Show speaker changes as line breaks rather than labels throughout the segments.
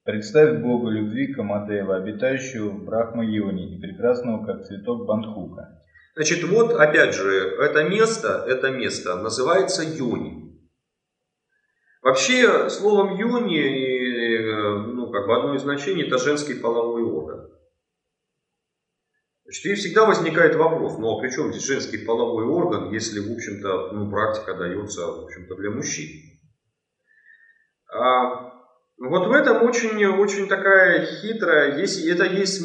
Представь бога любви Камадева, обитающего в Брахма-йоне и прекрасного, как цветок Бандхука.
Значит, вот опять же, это место называется йони. Вообще, словом йони, одно из значений, это женский половой орган. Значит, и всегда возникает вопрос, а при чем здесь женский половой орган, если, в общем-то, практика дается, в общем-то, для мужчин? Вот в этом очень такая хитрая, это есть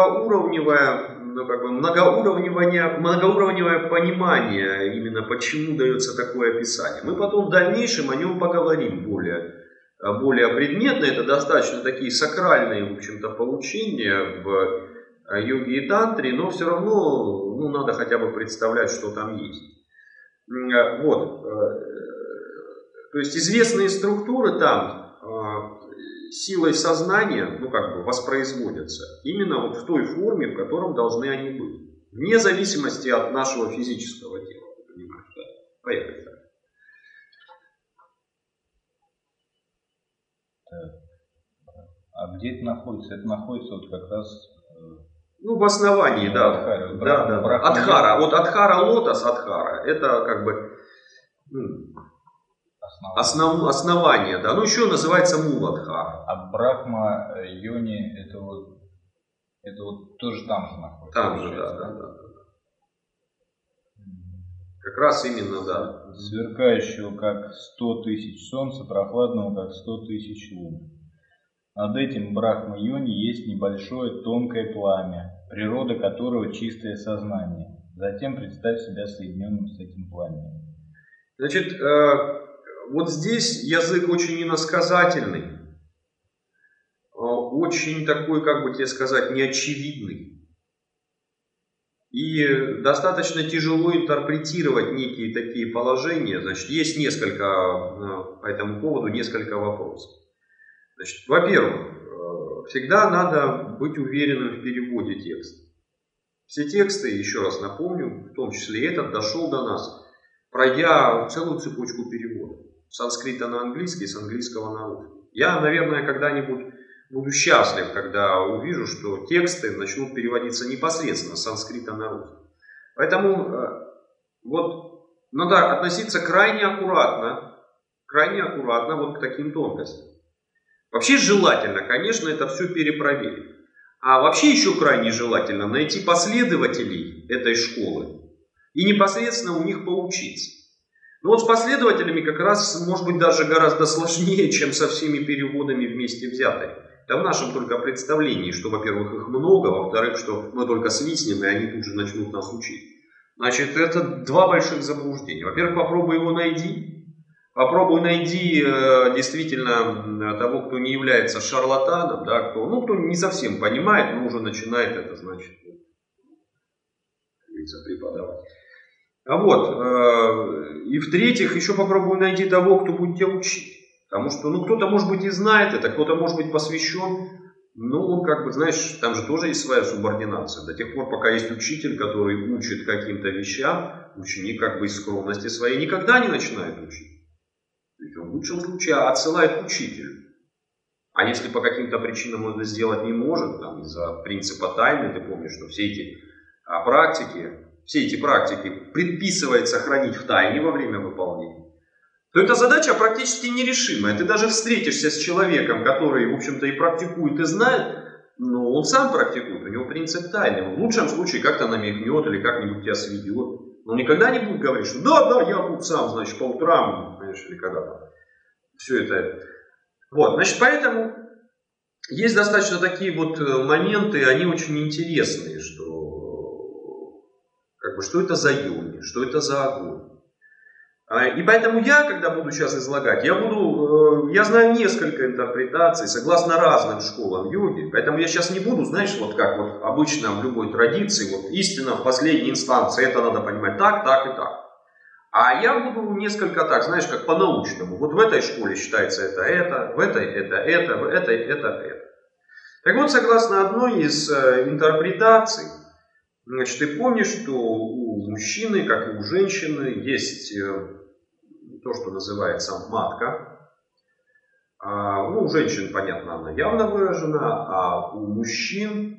многоуровневое понимание, именно почему дается такое описание. Мы потом в дальнейшем о нем поговорим более предметно. Это достаточно такие сакральные, в общем-то, получения в йоге и тантре, но все равно надо хотя бы представлять, что там есть. Вот. То есть известные структуры там силой сознания, воспроизводятся именно вот в той форме, в котором должны они быть. Вне зависимости от нашего физического тела. Понимаешь, да? Поехали.
А где это находится? Это находится вот как раз...
в основании, да.
Адхаре.
Да. Адхара. Вот Адхара, лотос, Адхара. Это как бы... Основание, да. Еще называется Муладхара.
А Брахма Йони это вот тоже там же находится.
Там же, да. Как раз именно, да.
Сверкающего как 100 тысяч солнца, прохладного как 100 тысяч лун. Над этим Брахма Йони есть небольшое тонкое пламя, природа которого чистое сознание. Затем представь себя соединенным с этим пламенем.
Значит, вот здесь язык очень иносказательный, очень такой, неочевидный. И достаточно тяжело интерпретировать некие такие положения. Значит, есть по этому поводу несколько вопросов. Значит, во-первых, всегда надо быть уверенным в переводе текста. Все тексты, еще раз напомню, в том числе этот, дошел до нас, пройдя целую цепочку переводов. С санскрита на английский, с английского на русский. Я, наверное, когда-нибудь буду счастлив, когда увижу, что тексты начнут переводиться непосредственно с санскрита на русский. Поэтому вот надо относиться крайне аккуратно вот к таким тонкостям. Вообще желательно, конечно, это все перепроверить. А вообще еще крайне желательно найти последователей этой школы и непосредственно у них поучиться. Но вот с последователями как раз, может быть, даже гораздо сложнее, чем со всеми переводами вместе взятыми. Это в нашем только представлении, что, во-первых, их много, во-вторых, что мы только свистнем, и они тут же начнут нас учить. Значит, это два больших заблуждения. Во-первых, попробуй его найди. Попробуй найди действительно того, кто не является шарлатаном, да, кто не совсем понимает, но уже начинает это, значит, преподавать. И в-третьих, еще попробуй найти того, кто будет тебя учить. Потому что, кто-то, может быть, и знает это, кто-то, может быть, посвящен. Там же тоже есть своя субординация. До тех пор, пока есть учитель, который учит каким-то вещам, ученик из скромности своей никогда не начинает учить. То есть он в лучшем случае отсылает к учителю. А если по каким-то причинам он это сделать не может, из-за принципа тайны, ты помнишь, что все эти практики предписывается хранить в тайне во время выполнения, то эта задача практически нерешимая. Ты даже встретишься с человеком, который, в общем-то, и практикует, и знает, но он сам практикует, у него принцип тайны. Он в лучшем случае как-то намекнет или как-нибудь тебя сведет. Но никогда не будет говорить, что да, я тут сам, значит, по утрам, понимаешь, или когда-то. Все это. Поэтому есть достаточно такие моменты, они очень интересные, что это за йони, что это за огонь. И поэтому я, когда буду сейчас излагать, я знаю несколько интерпретаций согласно разным школам йоги, поэтому я сейчас не буду, как обычно в любой традиции, истина в последней инстанции, это надо понимать так и так. А я буду несколько так, как по-научному. Вот в этой школе считается это, в этой это. Так вот, согласно одной из интерпретаций, значит, ты помнишь, что у мужчины, как и у женщины, есть то, что называется матка. Ну, у женщин, понятно, она явно выражена, а у мужчин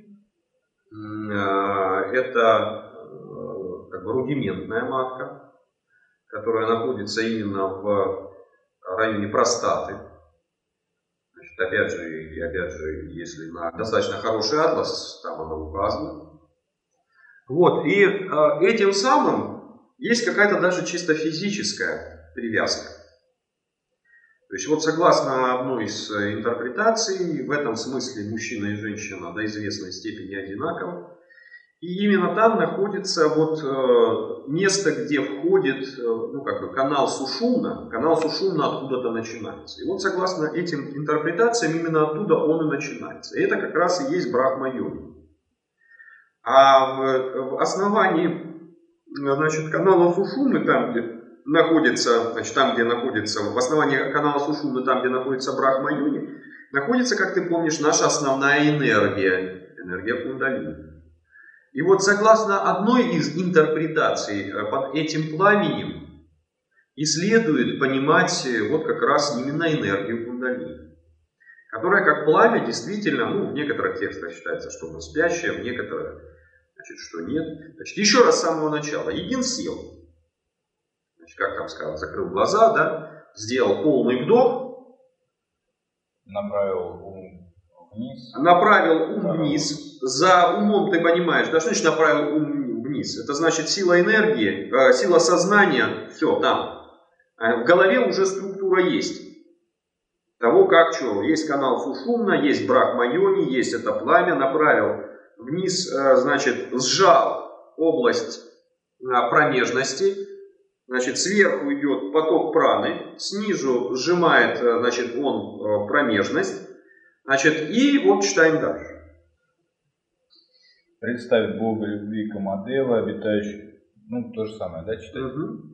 это как бы рудиментная матка, которая находится именно в районе простаты. Значит, опять же, если на достаточно хороший атлас, там она указана. Вот, и этим самым есть какая-то даже чисто физическая привязка. То есть вот согласно одной из интерпретаций, в этом смысле мужчина и женщина до известной степени одинаковы. И именно там находится вот место, где входит ну, как бы канал Сушумна. Канал Сушумна откуда-то начинается. И вот согласно этим интерпретациям именно оттуда он и начинается. И это как раз и есть Брахма-йоги. А в основании, значит, канала Сушумны, там где находится, значит, там где находится, в основании канала Сушумны, там где находится Брахма-йоги, находится, как ты помнишь, наша основная энергия, энергия кундалини. И вот согласно одной из интерпретаций под этим пламенем и следует понимать вот как раз именно энергию кундалини, которая как пламя действительно, ну в некоторых текстах считается, что она спящая, в некоторых, значит, что нет. Значит, еще раз с самого начала. Йогин сел, значит, как там сказал, закрыл глаза, да, сделал полный вдох,
направил ум вниз.
Направил ум вниз. За умом ты понимаешь, да, что значит направил ум вниз? Это значит сила энергии, сила сознания, все там. В голове уже структура есть. Того, как что, есть канал Сушумна, есть Брахма-йони, есть это пламя, направил вниз, значит, сжал область промежности, значит, сверху идет поток праны, снизу сжимает, значит, он промежность. Значит, и вот читаем дальше.
Представить Бога любви Камадева, обитающего, ну то же самое, да, читать?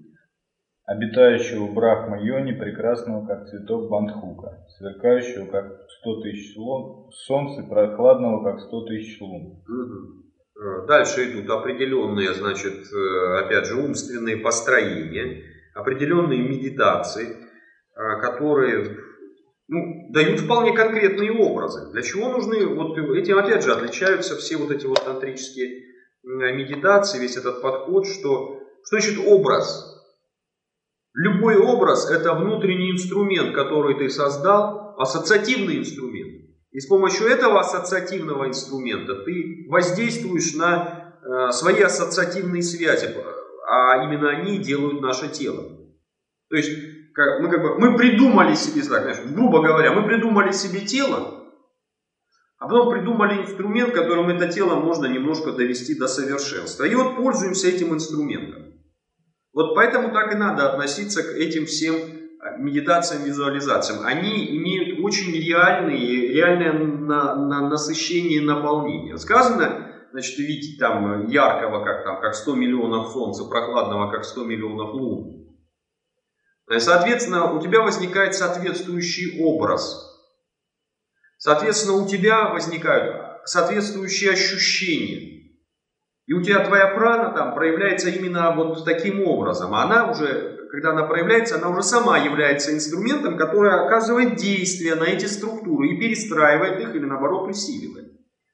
Обитающего Брахма-йони, прекрасного, как цветок бандхука, сверкающего, как 100 тысяч солнц, и прохладного, как 100 тысяч лун.
Дальше идут определенные, значит, опять же, умственные построения, определенные медитации, которые... Ну, дают вполне конкретные образы. Для чего нужны, вот этим опять же отличаются все вот эти вот тантрические медитации, весь этот подход, что значит образ? Любой образ это внутренний инструмент, который ты создал, ассоциативный инструмент. И с помощью этого ассоциативного инструмента ты воздействуешь на свои ассоциативные связи, а именно они делают наше тело. То есть мы придумали себе, так, знаешь, грубо говоря, мы придумали себе тело, а потом придумали инструмент, которым это тело можно немножко довести до совершенства. И вот пользуемся этим инструментом. Вот поэтому так и надо относиться к этим всем медитациям, визуализациям. Они имеют очень реальное насыщение и наполнение. Сказано, значит, видите, там яркого, как 100 миллионов солнца, прохладного, как 100 миллионов лун. Соответственно, у тебя возникает соответствующий образ. Соответственно, у тебя возникают соответствующие ощущения. И у тебя твоя прана там проявляется именно вот таким образом. А она уже, когда она проявляется, она уже сама является инструментом, который оказывает действие на эти структуры и перестраивает их или наоборот усиливает.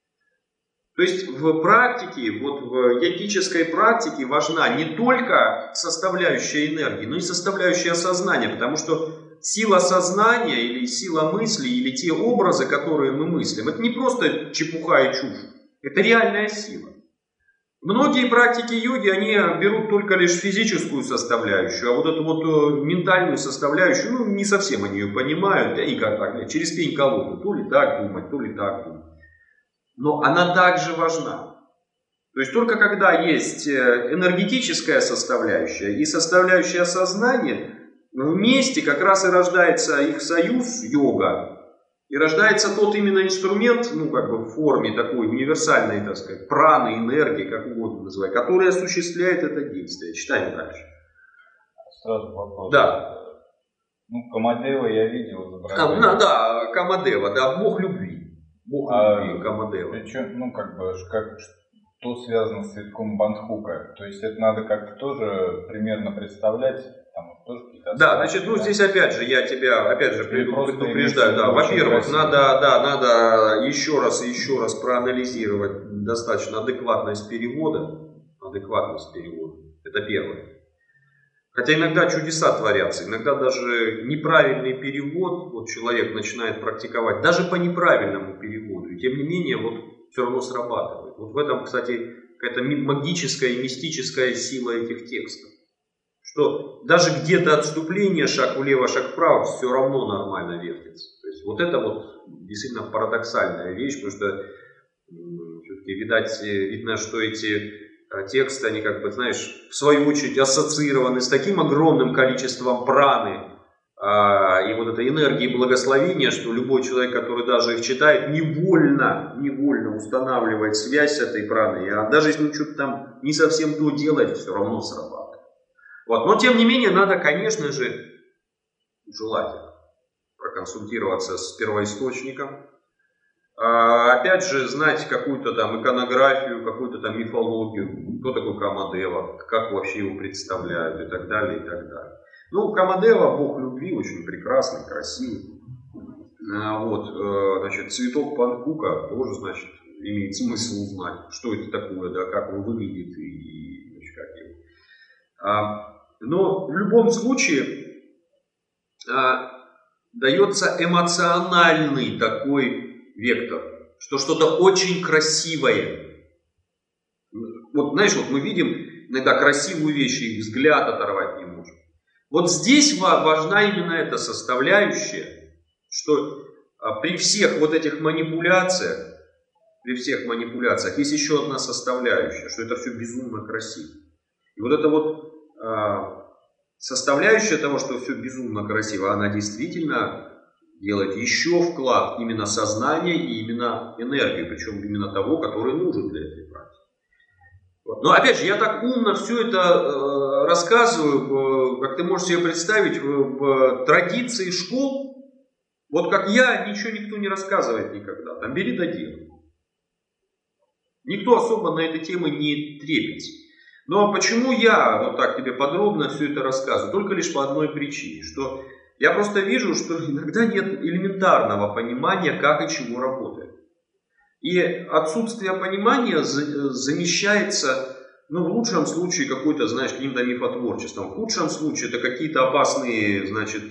То есть в практике, вот в йогической практике важна не только составляющая энергии, но и составляющая сознания, потому что сила сознания или сила мысли, или те образы, которые мы мыслим, это не просто чепуха и чушь, это реальная сила. Многие практики йоги, они берут только лишь физическую составляющую, а вот эту вот ментальную составляющую, ну не совсем они ее понимают, и как так, через пень-колоду, то ли так думать, то ли так думать. Но она также важна. То есть только когда есть энергетическая составляющая и составляющая сознания, вместе как раз и рождается их союз, йога, и рождается тот именно инструмент, ну как бы в форме такой универсальной, так сказать, праны, энергии, как угодно называть, который осуществляет это действие. Читаем дальше.
Сразу вопрос.
Да.
Ну, Камадева я видел изображение.
Да, Камадева, да, бог любви. Бог любви, Камадева.
Причем, ну как бы, что связано с цветком бандхука? То есть это надо как-то тоже примерно представлять, там тоже какие-то
Да, значит, ну здесь опять же я тебя предупреждаю. Да, во-первых, надо еще раз проанализировать достаточно адекватность перевода. Это первое. Хотя иногда чудеса творятся, иногда даже неправильный перевод, вот человек начинает практиковать, даже по неправильному переводу, и тем не менее вот все равно срабатывает. Вот в этом, кстати, какая-то магическая и мистическая сила этих текстов. Что даже где-то отступление, шаг влево, шаг вправо, все равно нормально вертится. То есть вот это вот действительно парадоксальная вещь, потому что все-таки видно, что эти тексты, они как бы, знаешь, в свою очередь ассоциированы с таким огромным количеством праны и вот этой энергии благословения, что любой человек, который даже их читает, невольно устанавливает связь с этой праной, а даже если он что-то там не совсем то делает, все равно срабатывает. Вот. Но тем не менее надо, конечно же, желательно проконсультироваться с первоисточником. Опять же, знать какую-то там иконографию, какую-то там мифологию, кто такой Камадева, как вообще его представляют и так далее, и так далее. Ну, Камадева, бог любви, очень прекрасный, красивый. Вот, значит, цветок панкука тоже, значит, имеет смысл узнать, что это такое, да, как он выглядит и значит, как его. Но в любом случае дается эмоциональный такой вектор, что что-то очень красивое. Вот знаешь, вот мы видим иногда красивую вещь, и взгляд оторвать не можем. Вот здесь важна именно эта составляющая, что при всех вот этих манипуляциях, есть еще одна составляющая, что это все безумно красиво. И вот эта вот составляющая того, что все безумно красиво, она действительно делает еще вклад именно сознания и именно энергии, причем именно того, который нужен для этой практики. Вот. Но опять же, я так умно все это рассказываю, как ты можешь себе представить, в традиции школ, вот как я, ничего никто не рассказывает никогда, там бери да делай. Никто особо на этой теме не трепится. Но почему я вот так тебе подробно все это рассказываю? Только лишь по одной причине, что я просто вижу, что иногда нет элементарного понимания, как и чего работает. И отсутствие понимания замещается, ну, в лучшем случае, какой-то, знаешь, каким-то мифотворчеством. В худшем случае это какие-то опасные, значит,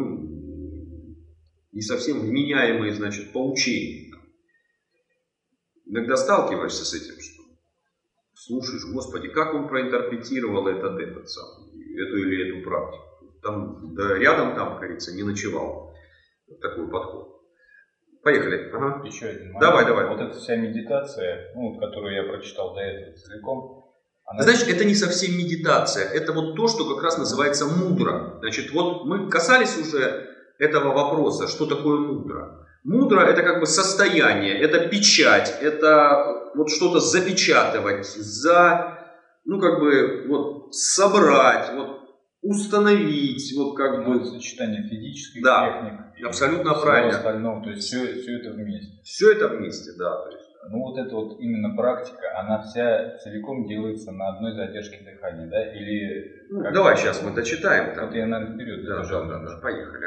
не совсем вменяемые, значит, поучения. Иногда сталкиваешься с этим, что слушаешь, Господи, как он проинтерпретировал эту или эту практику. Там, да, рядом там, как говорится, не ночевал. Вот такой подход. Поехали. Ага.
Еще один момент.
Давай.
Вот эта вся медитация, ну, которую я прочитал до этого целиком.
Знаешь, это не совсем медитация. Это вот то, что как раз называется мудра. Значит, вот мы касались уже этого вопроса, что такое мудра. Мудра — это как бы состояние, это печать, это вот что-то запечатывать, ну как бы вот собрать, вот установить, вот как бы...
Сочетание физических
техник. Абсолютно правильно.
Остального, то есть все это вместе.
Все это вместе, да. То есть.
Ну вот эта вот именно практика, она вся целиком делается на одной задержке дыхания, да? Или...
Ну, давай сейчас мы дочитаем.
Вот я, наверное, вперед.
Да. Поехали.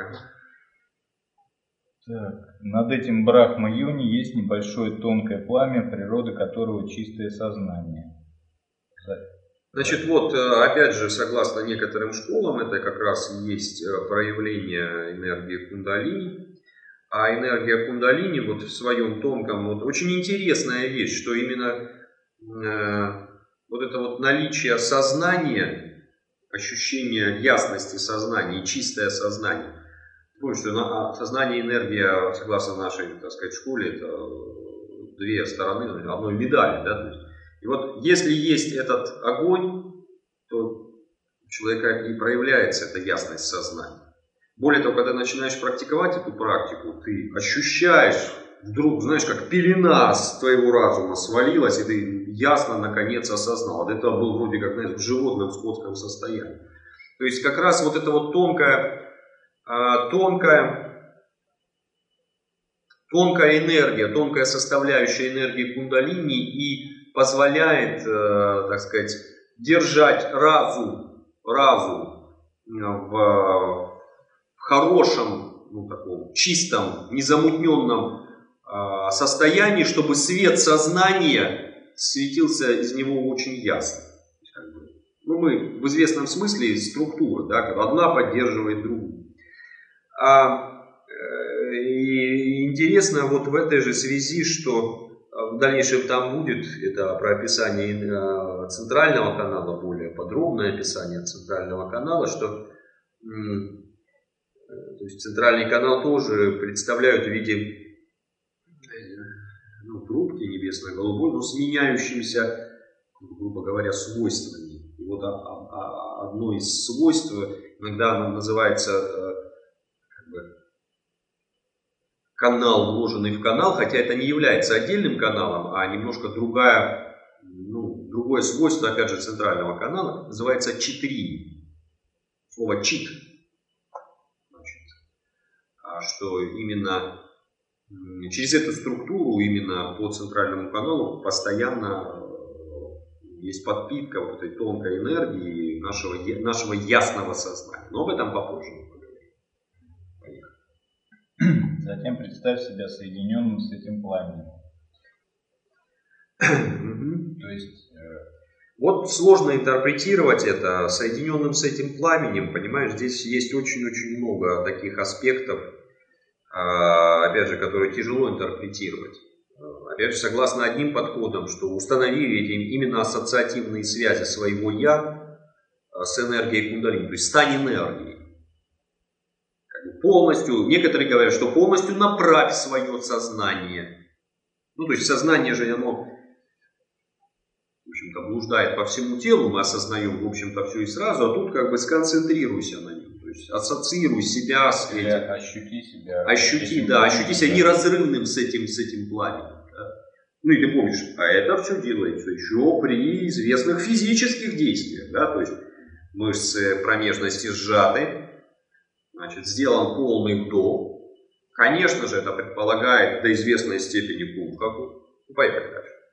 Так. Над этим Брахма-йони есть небольшое тонкое пламя, природа которого чистое сознание.
Значит, вот, опять же, согласно некоторым школам, это как раз и есть проявление энергии кундалини. А энергия кундалини вот в своем тонком, вот очень интересная вещь, что именно вот это вот наличие сознания, ощущение ясности сознания и чистое сознание. Помните, что сознание и энергия, согласно нашей, так сказать, школе, это две стороны одной медали, да, то есть. И вот если есть этот огонь, то у человека и проявляется эта ясность сознания. Более того, когда начинаешь практиковать эту практику, ты ощущаешь вдруг, знаешь, как пелена с твоего разума свалилась, и ты ясно, наконец, осознал. Это был вроде как, знаешь, в животном, скотском состоянии. То есть как раз вот эта вот тонкая энергия, тонкая составляющая энергии кундалини и позволяет, так сказать, держать разум в хорошем, ну, таком чистом, незамутненном состоянии, чтобы свет сознания светился из него очень ясно. Ну, мы в известном смысле структура, да, когда одна поддерживает другую. И интересно вот в этой же связи, что в дальнейшем там будет, это про описание центрального канала, более подробное описание центрального канала, что то есть центральный канал тоже представляют в виде трубки небесно-голубой, но с меняющимися, грубо говоря, свойствами. И вот одно из свойств, иногда оно называется канал, вложенный в канал, хотя это не является отдельным каналом, а немножко другое свойство, опять же, центрального канала, называется читрин. Слово чит. Что именно через эту структуру, именно по центральному каналу, постоянно есть подпитка вот этой тонкой энергии нашего ясного сознания. Но об этом попозже мы поговорим. Поехали.
Затем представь себя соединенным с этим пламенем. То есть
вот сложно интерпретировать это соединенным с этим пламенем, понимаешь, здесь есть очень-очень много таких аспектов, опять же, которые тяжело интерпретировать. Опять же, согласно одним подходам, что установили именно ассоциативные связи своего «я» с энергией кундалини, то есть стань энергией. Полностью, некоторые говорят, что полностью направь свое сознание. Ну, то есть сознание же, оно, в общем-то, блуждает по всему телу, мы осознаем, в общем-то, все и сразу, а тут как бы сконцентрируйся на нем. То есть ассоциируй себя с этим.
Ощути себя.
Ощути себя неразрывным с этим пламенем. Да? Ну и ты помнишь, а это все делается еще при известных физических действиях. Да? То есть мышцы промежности сжаты, значит, сделан полный вдох. Конечно же, это предполагает до известной степени пульс. Поехали дальше.